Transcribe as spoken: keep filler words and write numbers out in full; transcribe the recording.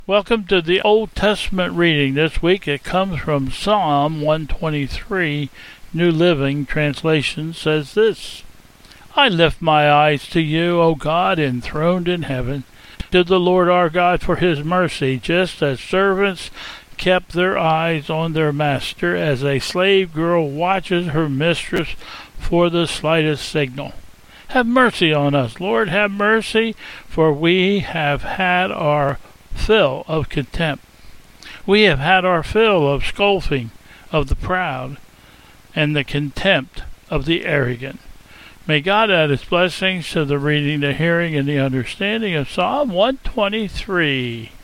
Welcome to the Old Testament reading. This week it comes from Psalm one twenty-three. New Living Translation says this: I lift my eyes to you, O God, enthroned in heaven. To the Lord our God for his mercy, just as servants kept their eyes on their master, as a slave girl watches her mistress for the slightest signal. Have mercy on us, Lord, have mercy, for we have had our fill of contempt. We have had our fill of scoffing of the proud and the contempt of the arrogant. May God add his blessings to the reading, the hearing, and the understanding of Psalm one twenty-three.